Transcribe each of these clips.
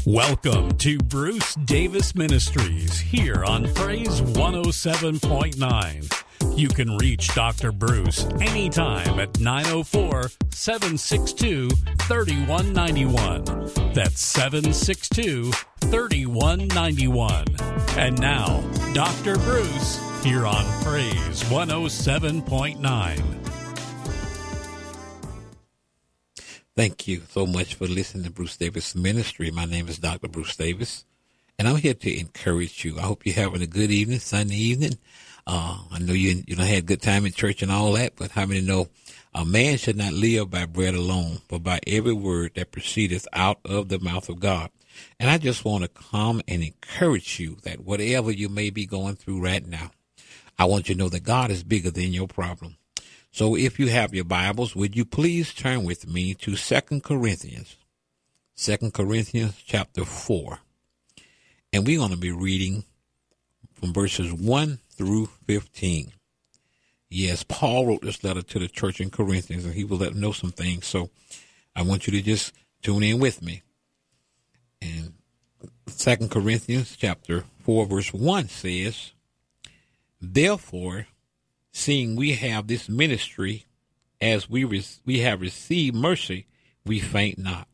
Welcome to Bruce Davis Ministries here on Praise 107.9. You can reach Dr. Bruce anytime at 904-762-3191. That's 762-3191. And now, Dr. Bruce here on Praise 107.9. Thank you so much for listening to Bruce Davis Ministry. My name is Dr. Bruce Davis, and I'm here to encourage you. I hope you're having a good evening, Sunday evening. I know you had a good time in church and all that, but how many know a man should not live by bread alone, but by every word that proceedeth out of the mouth of God. And I just want to come and encourage you that whatever you may be going through right now, I want you to know that God is bigger than your problem. So if you have your Bibles, would you please turn with me to 2 Corinthians chapter 4. And we're going to be reading from verses 1 through 15. Yes, Paul wrote this letter to the church in Corinthians, and he will let them know some things. So I want you to just tune in with me. And 2 Corinthians chapter 4, verse 1 says, "Therefore, seeing we have this ministry, as we have received mercy, we faint not."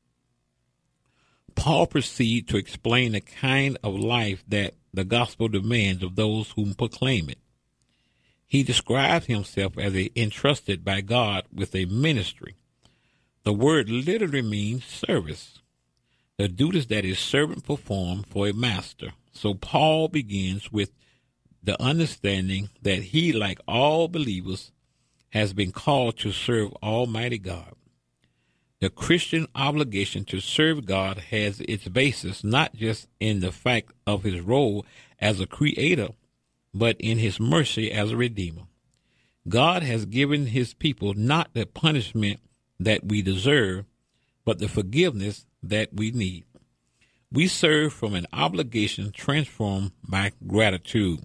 Paul proceeds to explain the kind of life that the gospel demands of those who proclaim it. He describes himself as entrusted by God with a ministry. The word literally means service, the duties that his servant performed for a master. So Paul begins with the understanding that he, like all believers, has been called to serve Almighty God. The Christian obligation to serve God has its basis not just in the fact of his role as a creator, but in his mercy as a redeemer. God has given his people not the punishment that we deserve, but the forgiveness that we need. We serve from an obligation transformed by gratitude.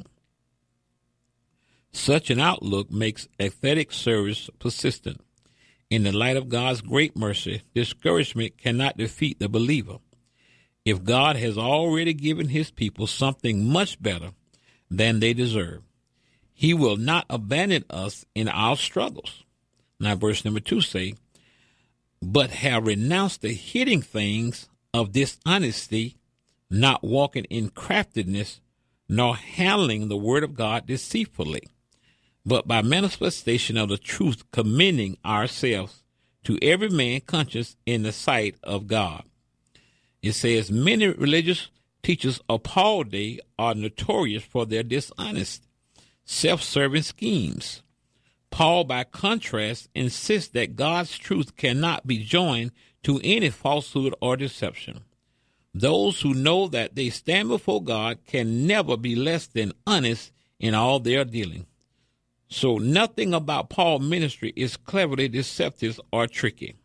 Such an outlook makes aesthetic service persistent. In the light of God's great mercy, discouragement cannot defeat the believer. If God has already given his people something much better than they deserve, he will not abandon us in our struggles. Now, verse number 2 say, "But have renounced the hidden things of dishonesty, not walking in craftiness, nor handling the word of God deceitfully, but by manifestation of the truth, commending ourselves to every man conscious in the sight of God." It says, many religious teachers of Paul's day are notorious for their dishonest, self-serving schemes. Paul, by contrast, insists that God's truth cannot be joined to any falsehood or deception. Those who know that they stand before God can never be less than honest in all their dealing. So nothing about Paul's ministry is cleverly deceptive or tricky.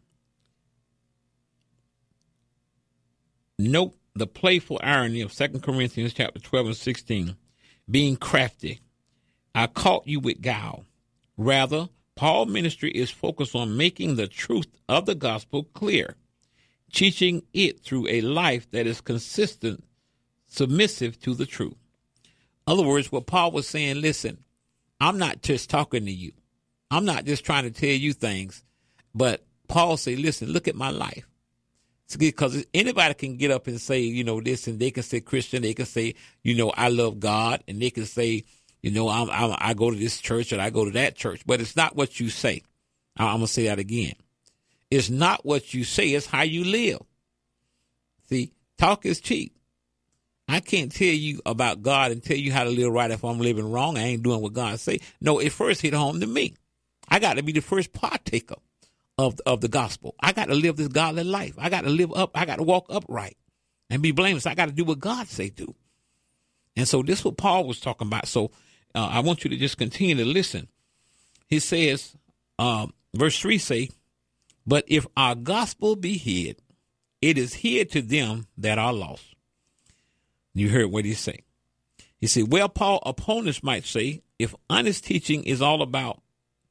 Note the playful irony of 2 Corinthians chapter 12 and 16, being crafty. I caught you with guile. Rather, Paul's ministry is focused on making the truth of the gospel clear, teaching it through a life that is consistent, submissive to the truth. In other words, what Paul was saying, listen, I'm not just talking to you. I'm not just trying to tell you things. But Paul said, listen, look at my life. Because anybody can get up and say, this, and they can say Christian. They can say, I love God. And they can say, I go to this church and I go to that church. But it's not what you say. I'm going to say that again. It's not what you say. It's how you live. See, talk is cheap. I can't tell you about God and tell you how to live right if I'm living wrong. I ain't doing what God say. No, it first hit home to me. I got to be the first partaker of the gospel. I got to live this godly life. I got to live up. I got to walk upright and be blameless. I got to do what God say do. And so this is what Paul was talking about. So I want you to just continue to listen. He says, verse 3 say, "But if our gospel be hid, it is hid to them that are lost." You heard what he said. He said, well, Paul, opponents might say, if honest teaching is all about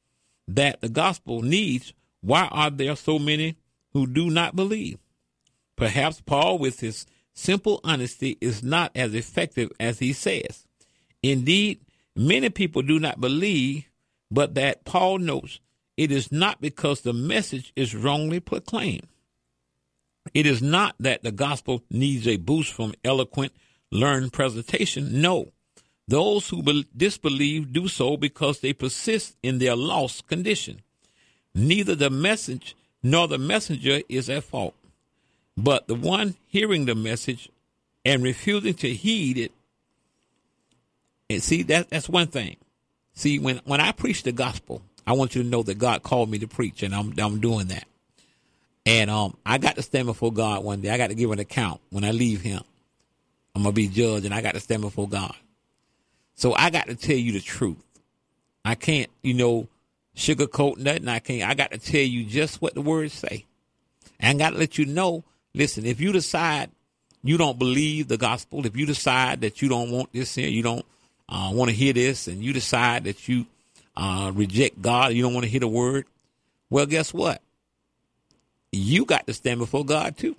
that the gospel needs, why are there so many who do not believe? Perhaps Paul, with his simple honesty, is not as effective as he says. Indeed, many people do not believe, but that Paul notes it is not because the message is wrongly proclaimed. It is not that the gospel needs a boost from eloquent, learned presentation. No, those who disbelieve do so because they persist in their lost condition. Neither the message nor the messenger is at fault, but the one hearing the message and refusing to heed it. And see, that's one thing. See, when I preach the gospel, I want you to know that God called me to preach, and I'm doing that. And I got to stand before God one day. I got to give an account when I leave him. I'm going to be judged, and I got to stand before God. So I got to tell you the truth. I can't, sugarcoat nothing. I got to tell you just what the words say. And I got to let you know, listen, if you decide you don't believe the gospel, if you decide that you don't want this here, you don't want to hear this, and you decide that you reject God, you don't want to hear the word, well, guess what? You got to stand before God too.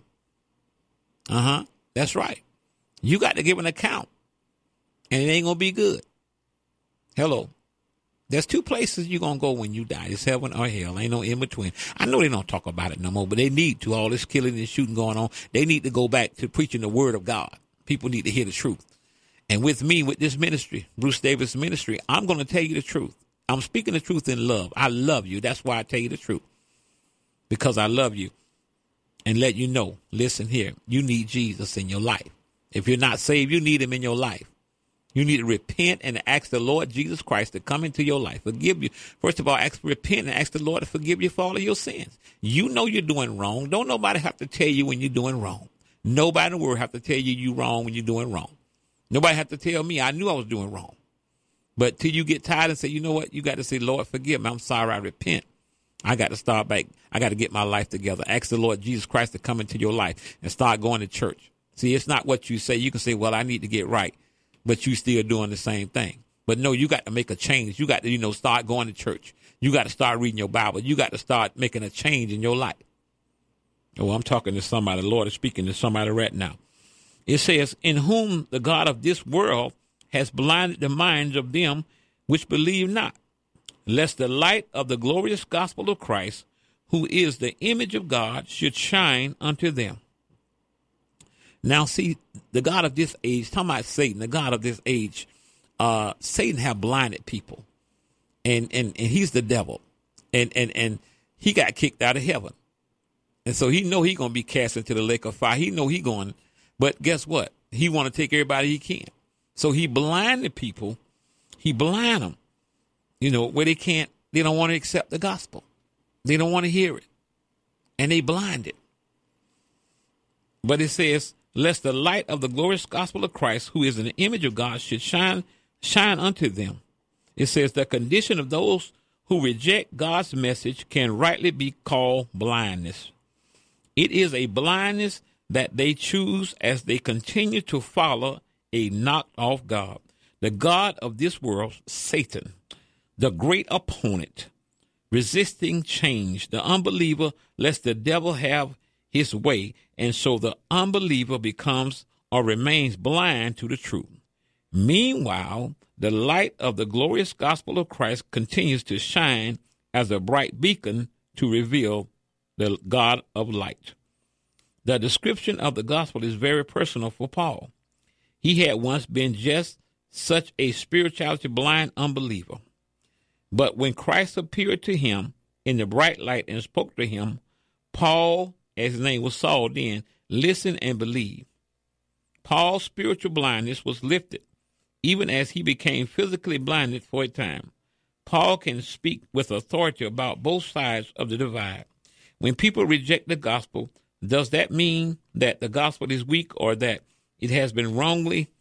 That's right. You got to give an account, and it ain't going to be good. Hello. There's two places you're going to go when you die. It's heaven or hell. Ain't no in between. I know they don't talk about it no more, but they need to. All this killing and shooting going on, they need to go back to preaching the word of God. People need to hear the truth. And with me, with this ministry, Bruce Davis Ministry, I'm going to tell you the truth. I'm speaking the truth in love. I love you. That's why I tell you the truth. Because I love you and let you know, listen here, you need Jesus in your life. If you're not saved, you need him in your life. You need to repent and ask the Lord Jesus Christ to come into your life, forgive you. First of all, repent and ask the Lord to forgive you for all of your sins. You know you're doing wrong. Don't nobody have to tell you when you're doing wrong. Nobody in the world have to tell you you're wrong when you're doing wrong. Nobody have to tell me. I knew I was doing wrong. But till you get tired and say, you know what, you got to say, Lord, forgive me. I'm sorry. I repent. I got to start back. I got to get my life together. Ask the Lord Jesus Christ to come into your life and start going to church. See, it's not what you say. You can say, well, I need to get right, but you still doing the same thing. But no, you got to make a change. You got to, start going to church. You got to start reading your Bible. You got to start making a change in your life. Oh, I'm talking to somebody. The Lord is speaking to somebody right now. It says, in whom the God of this world has blinded the minds of them which believe not, lest the light of the glorious gospel of Christ, who is the image of God, should shine unto them. Now, see, the God of this age, talking about Satan, the God of this age, Satan have blinded people, and he's the devil, and he got kicked out of heaven, and so he know he gonna be cast into the lake of fire. He know he going, but guess what? He want to take everybody he can, so he blinded people. He blind them, where they don't want to accept the gospel, they don't want to hear it, and they blinded. But it says, lest the light of the glorious gospel of Christ, who is in the image of God, should shine unto them. It says the condition of those who reject God's message can rightly be called blindness. It is a blindness that they choose as they continue to follow a knocked off God. The God of this world, Satan, the great opponent, resisting change, the unbeliever lets the devil have his way, and so the unbeliever becomes or remains blind to the truth. Meanwhile, the light of the glorious gospel of Christ continues to shine as a bright beacon to reveal the God of light. The description of the gospel is very personal for Paul. He had once been just such a spirituality blind unbeliever. But when Christ appeared to him in the bright light and spoke to him, Paul, as his name was Saul then, listened and believed. Paul's spiritual blindness was lifted, even as he became physically blinded for a time. Paul can speak with authority about both sides of the divide. When people reject the gospel, does that mean that the gospel is weak or that it has been wrongly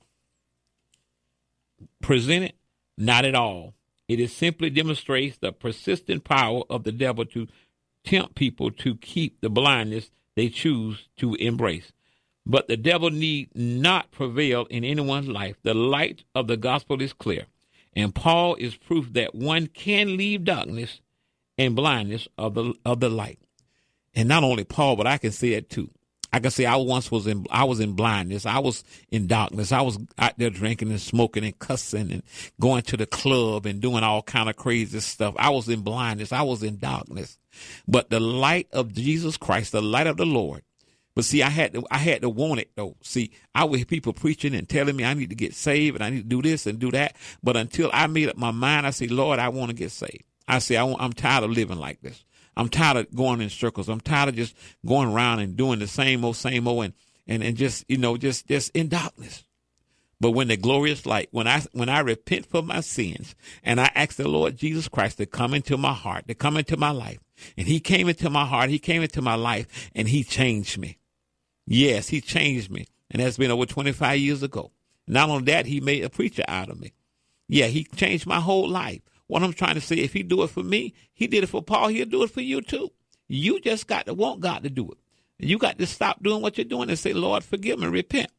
presented? Not at all. It simply demonstrates the persistent power of the devil to tempt people to keep the blindness they choose to embrace. But the devil need not prevail in anyone's life. The light of the gospel is clear, and Paul is proof that one can leave darkness and blindness of the light. And not only Paul, but I can say it too. I can say I was in blindness. I was in darkness. I was out there drinking and smoking and cussing and going to the club and doing all kind of crazy stuff. I was in blindness. I was in darkness. But the light of Jesus Christ, the light of the Lord. But see, I had to want it though. See, I would hear people preaching and telling me I need to get saved and I need to do this and do that. But until I made up my mind, I say, Lord, I want to get saved. I say, I'm tired of living like this. I'm tired of going in circles. I'm tired of just going around and doing the same old, and just, just in darkness. But when the glorious light, when I repent for my sins and I ask the Lord Jesus Christ to come into my heart, to come into my life, and he came into my heart, he came into my life, and he changed me. Yes, he changed me. And that's been over 25 years ago. Not only that, he made a preacher out of me. Yeah, he changed my whole life. What I'm trying to say, if he do it for me, he did it for Paul, he'll do it for you too. You just got to want God to do it. You got to stop doing what you're doing and say, Lord, forgive me, repent.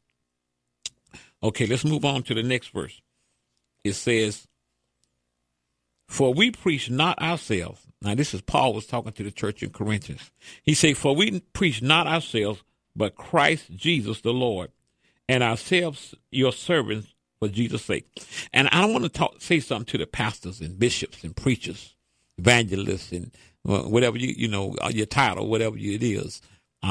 Okay, let's move on to the next verse. It says, for we preach not ourselves. Now, this is Paul was talking to the church in Corinthians. He said, for we preach not ourselves, but Christ Jesus the Lord, and ourselves your servants for Jesus' sake. And I want to say something to the pastors and bishops and preachers, evangelists, and whatever your title, whatever it is.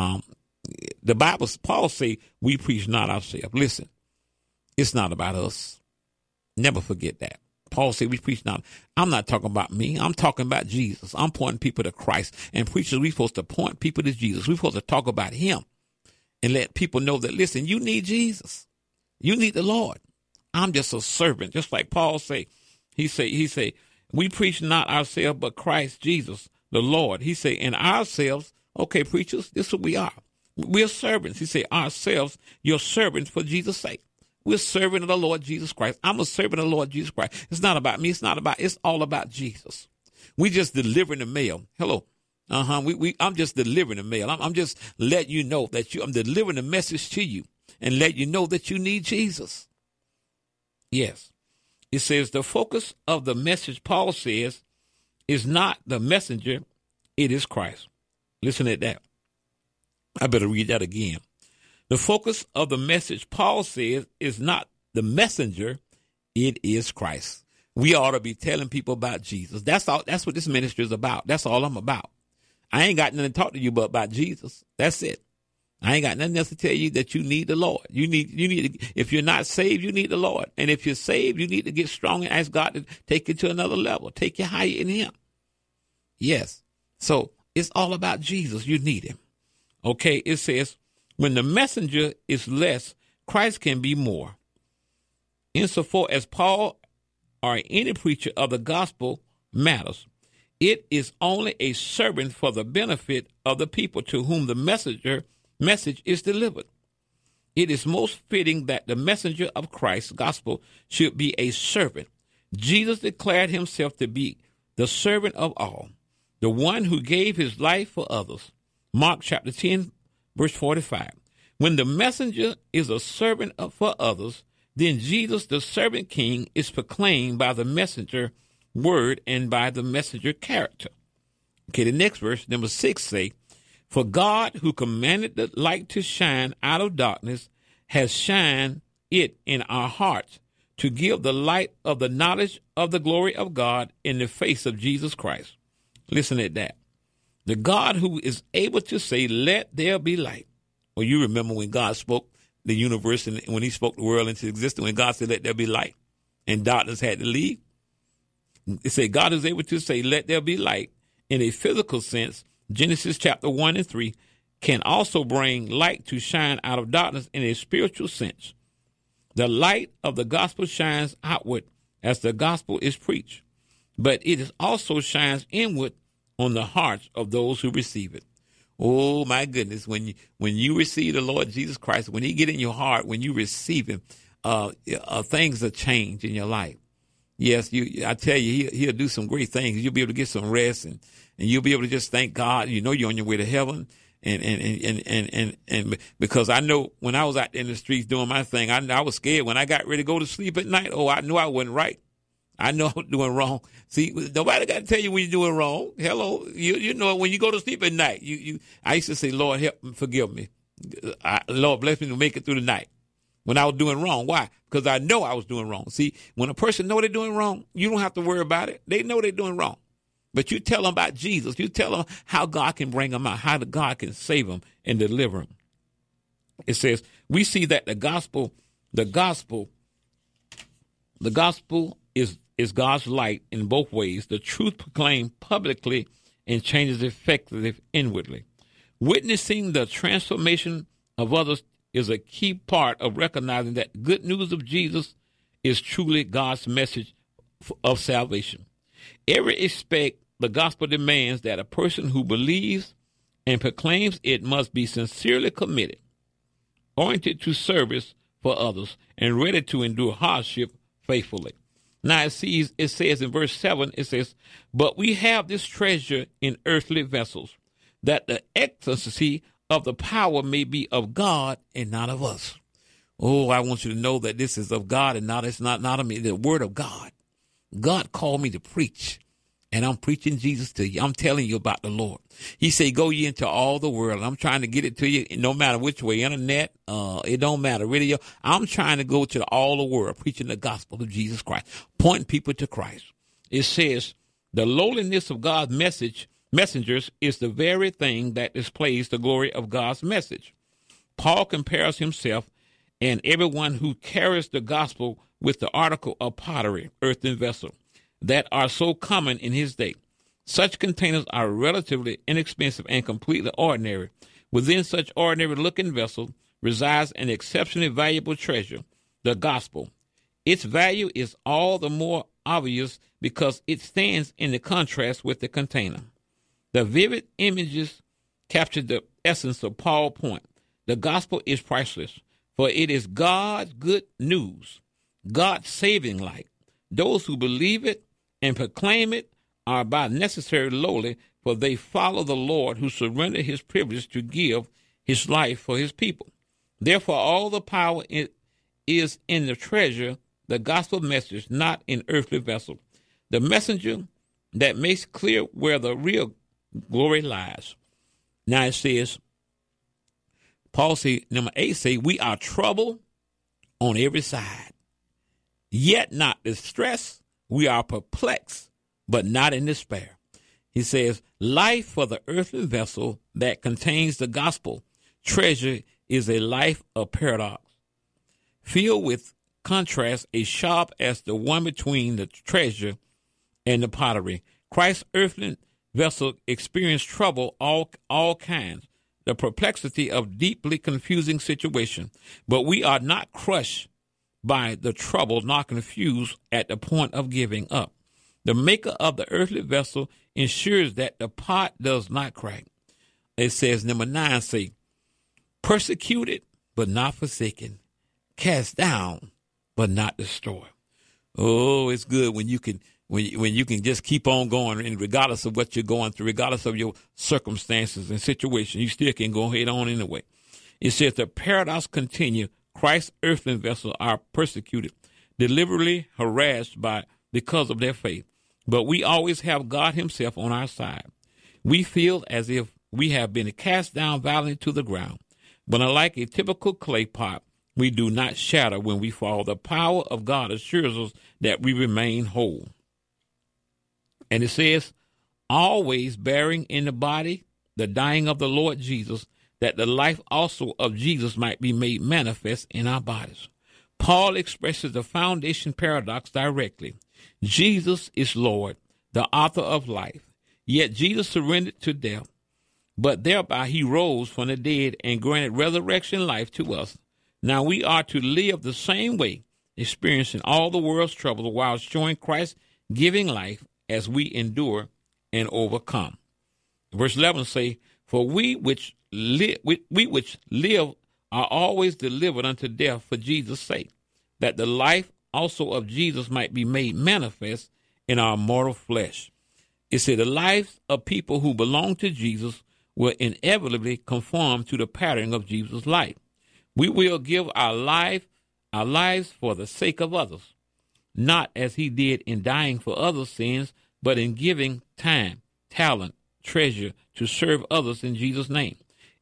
The Bible, Paul say, we preach not ourselves. Listen, it's not about us. Never forget that. Paul said we preach not. I'm not talking about me. I'm talking about Jesus. I'm pointing people to Christ. And preachers, we're supposed to point people to Jesus. We're supposed to talk about him and let people know that, listen, you need Jesus. You need the Lord. I'm just a servant, just like Paul say. He say, we preach not ourselves, but Christ Jesus, the Lord. He say, and ourselves, okay, preachers, this is what we are. We're servants. He say, ourselves, your servants for Jesus' sake. We're serving the Lord Jesus Christ. I'm a servant of the Lord Jesus Christ. It's not about me. It's all about Jesus. We just delivering the mail. Hello. I'm just delivering the mail. I'm just letting you know that I'm delivering the message to you and let you know that you need Jesus. Yes. It says the focus of the message, Paul says, is not the messenger. It is Christ. Listen at that. I better read that again. The focus of the message, Paul says, is not the messenger. It is Christ. We ought to be telling people about Jesus. That's all. That's what this ministry is about. That's all I'm about. I ain't got nothing to talk to you about Jesus. That's it. I ain't got nothing else to tell you that you need the Lord. You need to, if you're not saved, you need the Lord. And if you're saved, you need to get strong and ask God to take you to another level, take you higher in him. Yes. So it's all about Jesus. You need him. Okay. It says, when the messenger is less, Christ can be more. Insofar as Paul or any preacher of the gospel matters, it is only a servant for the benefit of the people to whom the message is delivered. It is most fitting that the messenger of Christ's gospel should be a servant. Jesus declared himself to be the servant of all, the one who gave his life for others. Mark chapter 10, verse 45. When the messenger is a servant for others, then Jesus, the servant king, is proclaimed by the messenger word and by the messenger character. Okay, the next verse, number 6, say, for God, who commanded the light to shine out of darkness, has shined it in our hearts to give the light of the knowledge of the glory of God in the face of Jesus Christ. Listen at that. The God who is able to say, let there be light. Well, you remember when God spoke the universe and when he spoke the world into existence, when God said, let there be light, and darkness had to leave. It said God is able to say, let there be light in a physical sense. Genesis chapter 1 and 3 can also bring light to shine out of darkness in a spiritual sense. The light of the gospel shines outward as the gospel is preached, but it also shines inward on the hearts of those who receive it. Oh, my goodness. When you receive the Lord Jesus Christ, when he get in your heart, when you receive him, things will change in your life. Yes, I tell you, he'll do some great things. You'll be able to get some rest and you'll be able to just thank God. You know you're on your way to heaven. And because I know when I was out in the streets doing my thing, I was scared when I got ready to go to sleep at night. Oh, I knew I wasn't right. I know I'm doing wrong. See, nobody got to tell you when you're doing wrong. Hello. You know, when you go to sleep at night, I used to say, Lord, help me, forgive me. Lord, bless me to make it through the night when I was doing wrong. Why? Because I know I was doing wrong. See, when a person know they're doing wrong, you don't have to worry about it. They know they're doing wrong. But you tell them about Jesus. You tell them how God can bring them out, how God can save them and deliver them. It says, we see that the gospel is God's light in both ways. The truth proclaimed publicly and changes effectively inwardly. Witnessing the transformation of others is a key part of recognizing that good news of Jesus is truly God's message of salvation. Every aspect, the gospel demands that a person who believes and proclaims it must be sincerely committed, oriented to service for others, and ready to endure hardship faithfully. Now it says in verse 7, it says, but we have this treasure in earthly vessels, that the excellency of the power may be of God and not of us. Oh, I want you to know that this is of God and it's not of me, the word of God. God called me to preach, and I'm preaching Jesus to you. I'm telling you about the Lord. He said, go ye into all the world. I'm trying to get it to you no matter which way, internet, it don't matter, radio. I'm trying to go to all the world, preaching the gospel of Jesus Christ, pointing people to Christ. It says, the lowliness of God's messengers is the very thing that displays the glory of God's message. Paul compares himself and everyone who carries the gospel with the article of pottery, earthen vessel, that are so common in his day. Such containers are relatively inexpensive and completely ordinary. Within such ordinary-looking vessel resides an exceptionally valuable treasure, the gospel. Its value is all the more obvious because it stands in the contrast with the container. The vivid images capture the essence of Paul's point. The gospel is priceless, for it is God's good news, God's saving light. Those who believe it and proclaim it are by necessary lowly, for they follow the Lord who surrendered his privilege to give his life for his people. Therefore, all the power is in the treasure, the gospel message, not in earthly vessel. The messenger that makes clear where the real glory lies. Now it says, Paul say, number 8 say, we are troubled on every side, yet not distressed. We are perplexed, but not in despair. He says, life for the earthly vessel that contains the gospel treasure is a life of paradox, filled with contrast as sharp as the one between the treasure and the pottery. Christ's earthly vessel experienced trouble all kinds, the perplexity of deeply confusing situation, but we are not crushed by the trouble, not confused at the point of giving up. The maker of the earthly vessel ensures that the pot does not crack. It says, number 9, say, persecuted but not forsaken, cast down but not destroyed. Oh, it's good when you can just keep on going, and regardless of what you're going through, regardless of your circumstances and situations, you still can go ahead on anyway. It says the paradox continue. Christ's earthly vessels are persecuted, deliberately harassed because of their faith. But we always have God himself on our side. We feel as if we have been cast down violently to the ground. But unlike a typical clay pot, we do not shatter when we fall. The power of God assures us that we remain whole. And it says, always bearing in the body the dying of the Lord Jesus, that the life also of Jesus might be made manifest in our bodies. Paul expresses the foundation paradox directly. Jesus is Lord, the author of life. Yet Jesus surrendered to death, but thereby he rose from the dead and granted resurrection life to us. Now we are to live the same way, experiencing all the world's trouble while showing Christ giving life as we endure and overcome. Verse 11 say, for we which live are always delivered unto death for Jesus' sake, that the life also of Jesus might be made manifest in our mortal flesh. It said the lives of people who belong to Jesus will inevitably conform to the pattern of Jesus' life. We will give our lives for the sake of others, not as he did in dying for others' sins, but in giving time, talent, treasure to serve others in Jesus' name.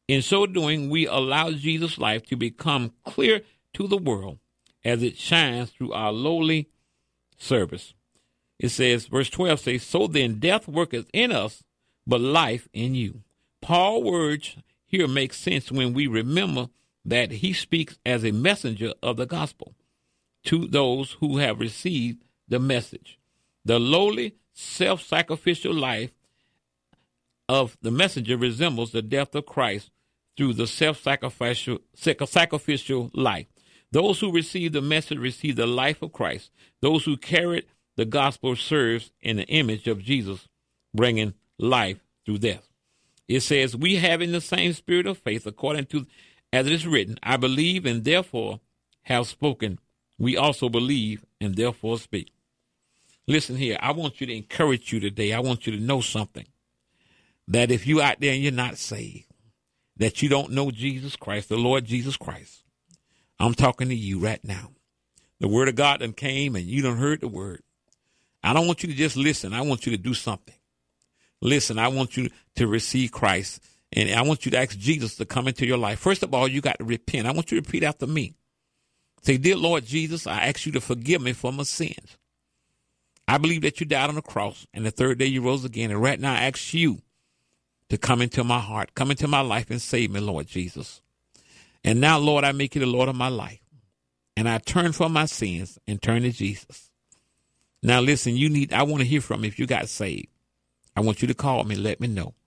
In so doing, we allow Jesus' life to become clear to the world as it shines through our lowly service. It says, verse 12 says, so then death worketh in us, but life in you. Paul's words here make sense when we remember that he speaks as a messenger of the gospel to those who have received the message. The lowly, self-sacrificial life of the messenger resembles the death of Christ through the self-sacrificial life. Those who receive the message receive the life of Christ. Those who carry the gospel serves in the image of Jesus, bringing life through death. It says, we having the same spirit of faith, according to, as it is written, I believe and therefore have spoken. We also believe and therefore speak. Listen here, I want you to encourage you today. I want you to know something, that if you out there and you're not saved, that you don't know Jesus Christ, the Lord Jesus Christ, I'm talking to you right now. The word of God done came and you done heard the word. I don't want you to just listen. I want you to do something. Listen, I want you to receive Christ, and I want you to ask Jesus to come into your life. First of all, you got to repent. I want you to repeat after me. Say, dear Lord Jesus, I ask you to forgive me for my sins. I believe that you died on the cross, and the third day you rose again. And right now I ask you to come into my heart, come into my life and save me, Lord Jesus. And now, Lord, I make you the Lord of my life. And I turn from my sins and turn to Jesus. Now, listen, I want to hear from you if you got saved. I want you to call me and let me know.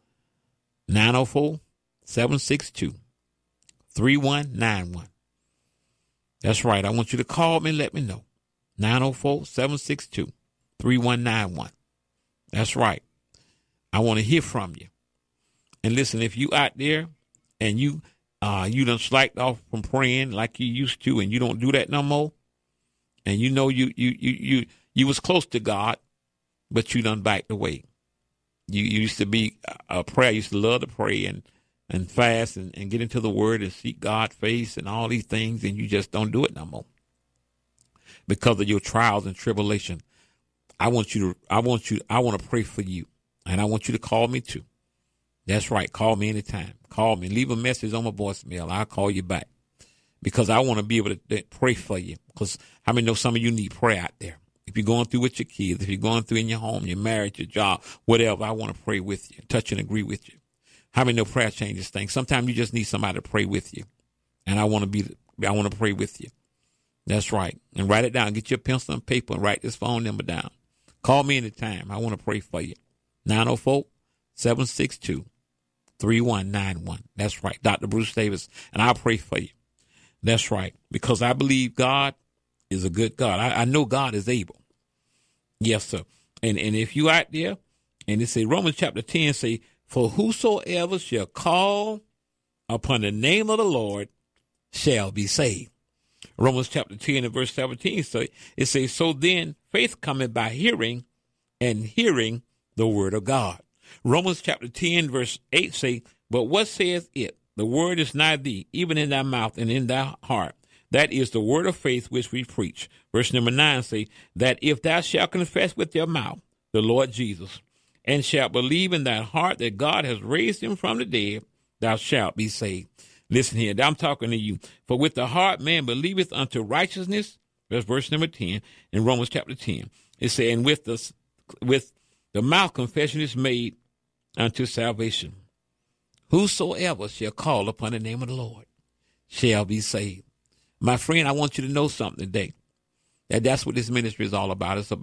904-762-3191. That's right. I want you to call me and let me know. 904-762-3191. That's right. I want to hear from you. And listen, if you out there and you done slacked off from praying like you used to, and you don't do that no more, and you know you was close to God, but you done backed away. You used to be a prayer. You used to love to pray and fast and get into the word and seek God's face and all these things, and you just don't do it no more because of your trials and tribulation. I want to pray for you, and I want you to call me too. That's right. Call me anytime. Call me. Leave a message on my voicemail. I'll call you back because I want to be able to pray for you, because how many know some of you need prayer out there? If you're going through with your kids, if you're going through in your home, your marriage, your job, whatever, I want to pray with you, touch and agree with you. How many know prayer changes things? Sometimes you just need somebody to pray with you. And I want to pray with you. That's right. And write it down. Get your pencil and paper and write this phone number down. Call me anytime. I want to pray for you. 904-762-3191. That's right. Dr. Bruce Davis. And I'll pray for you. That's right. Because I believe God is a good God. I know God is able. Yes, sir. And if you out there, and it say Romans chapter 10 say, for whosoever shall call upon the name of the Lord shall be saved. Romans chapter 10 and verse 17 say, it says, so then faith cometh by hearing, and hearing the word of God. Romans chapter 10 verse 8 say, but what saith it? The word is nigh thee, even in thy mouth and in thy heart. That is the word of faith which we preach. Verse number 9 say, that if thou shalt confess with your mouth the Lord Jesus, and shalt believe in thy heart that God has raised him from the dead, thou shalt be saved. Listen here, I'm talking to you. For with the heart man believeth unto righteousness, that's verse number 10 in Romans chapter 10. It says, and with the mouth confession is made unto salvation. Whosoever shall call upon the name of the Lord shall be saved. My friend, I want you to know something today. That's what this ministry is all about. It's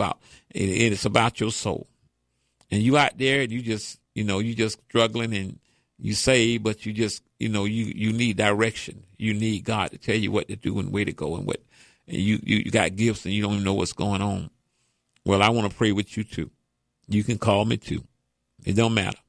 about your soul. And you out there, and you just struggling, and you say, but you just, you need direction. You need God to tell you what to do and where to go, and you got gifts and you don't even know what's going on. Well, I want to pray with you too. You can call me too. It don't matter.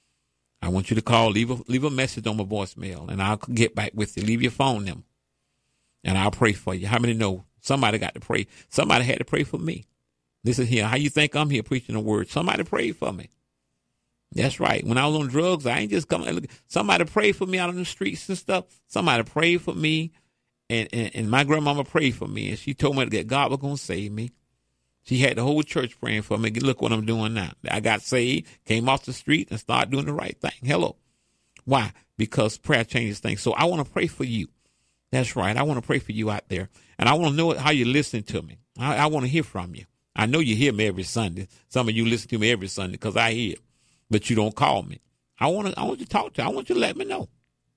I want you to call, leave a message on my voicemail, and I'll get back with you. Leave your phone number, and I'll pray for you. How many know somebody got to pray? Somebody had to pray for me. Listen here. How you think I'm here preaching the word? Somebody prayed for me. That's right. When I was on drugs, I ain't just coming. Somebody prayed for me out on the streets and stuff. Somebody prayed for me, and my grandmama prayed for me, and she told me that God was going to save me. She had the whole church praying for me. Look what I'm doing now. I got saved, came off the street, and started doing the right thing. Hello. Why? Because prayer changes things. So I want to pray for you. That's right. I want to pray for you out there. And I want to know how you're listening to me. I want to hear from you. I know you hear me every Sunday. Some of you listen to me every Sunday because I hear, but you don't call me. I want you to talk to you. I want you to let me know.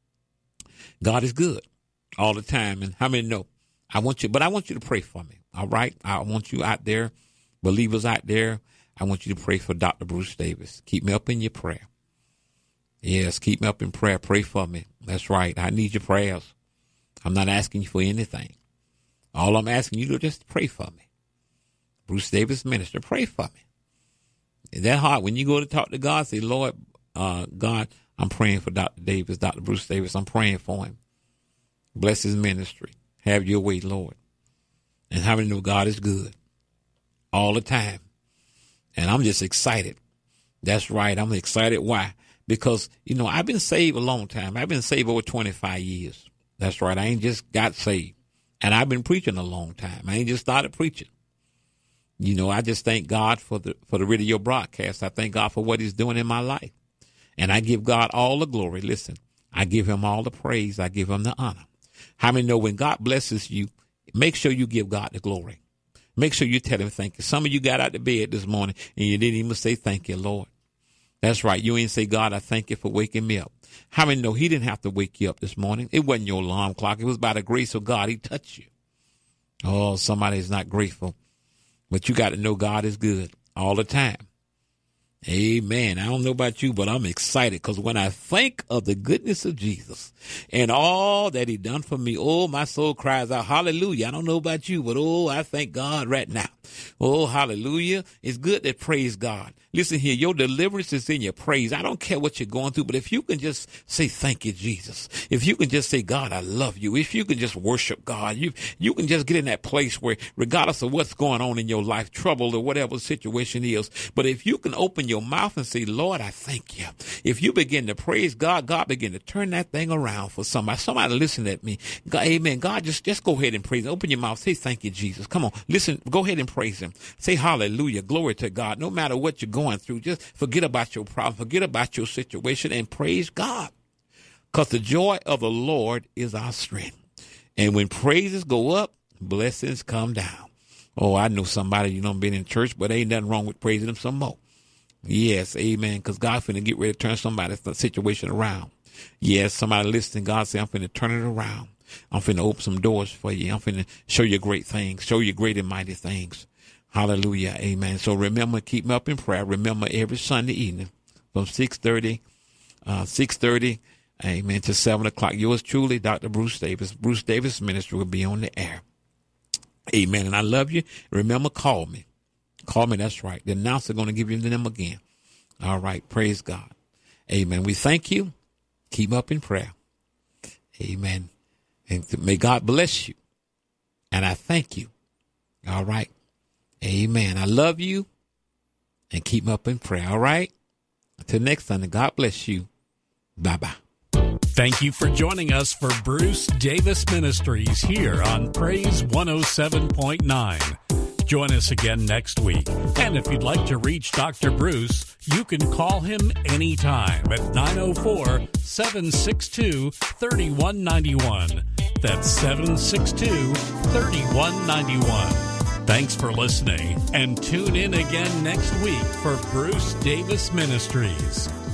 God is good all the time. And how many know? I want you to pray for me. All right. I want you out there, believers out there. I want you to pray for Dr. Bruce Davis. Keep me up in your prayer. Yes, keep me up in prayer. Pray for me. That's right. I need your prayers. I'm not asking you for anything. All I'm asking you to just pray for me. Bruce Davis Minister, pray for me. Is that hard? When you go to talk to God, say, Lord, God, I'm praying for Dr. Davis, Dr. Bruce Davis. I'm praying for him. Bless his ministry. Have your way, Lord. And how many know God is good all the time? And I'm just excited. That's right. I'm excited. Why? Because, I've been saved a long time. I've been saved over 25 years. That's right. I ain't just got saved. And I've been preaching a long time. I ain't just started preaching. I just thank God for the radio broadcast. I thank God for what he's doing in my life. And I give God all the glory. Listen, I give him all the praise. I give him the honor. How many know when God blesses you, make sure you give God the glory. Make sure you tell him thank you. Some of you got out of bed this morning and you didn't even say thank you, Lord. That's right. You ain't say, God, I thank you for waking me up. How many know he didn't have to wake you up this morning? It wasn't your alarm clock. It was by the grace of God. He touched you. Oh, somebody's not grateful. But you got to know God is good all the time. Amen. I don't know about you, but I'm excited because when I think of the goodness of Jesus and all that he done for me, oh, my soul cries out, hallelujah. I don't know about you, but oh, I thank God right now. Oh, hallelujah. It's good to praise God. Listen here, your deliverance is in your praise. I don't care what you're going through, but if you can just say, thank you, Jesus. If you can just say, God, I love you. If you can just worship God, you can just get in that place where regardless of what's going on in your life, trouble or whatever the situation is, but if you can open your mouth and say, Lord, I thank you. If you begin to praise God, God begin to turn that thing around for somebody. Somebody listen at me. God, amen. God, just go ahead and praise him. Open your mouth. Say, thank you, Jesus. Come on. Listen, go ahead and praise him. Say, hallelujah. Glory to God. No matter what you're going through, just forget about your problem. Forget about your situation and praise God. Because the joy of the Lord is our strength. And when praises go up, blessings come down. Oh, I know somebody, been in church, but ain't nothing wrong with praising him some more. Yes, amen, because God's finna get ready to turn somebody's situation around. Yes, somebody listening, God say, I'm finna turn it around. I'm finna open some doors for you. I'm finna show you great things, show you great and mighty things. Hallelujah, amen. So remember, keep me up in prayer. Remember, every Sunday evening from 6:30, amen, to 7 o'clock. Yours truly, Dr. Bruce Davis. Bruce Davis Ministry will be on the air. Amen, and I love you. Remember, call me. Call me, that's right. The announcer going to give you the number again. All right, praise God. Amen. We thank you. Keep up in prayer. Amen. And may God bless you. And I thank you. All right. Amen. I love you. And keep up in prayer. All right. Until next Sunday, God bless you. Bye-bye. Thank you for joining us for Bruce Davis Ministries here on Praise 107.9. Join us again next week. And if you'd like to reach Dr. Bruce, you can call him anytime at 904-762-3191. That's 762-3191. Thanks for listening, and tune in again next week for Bruce Davis Ministries.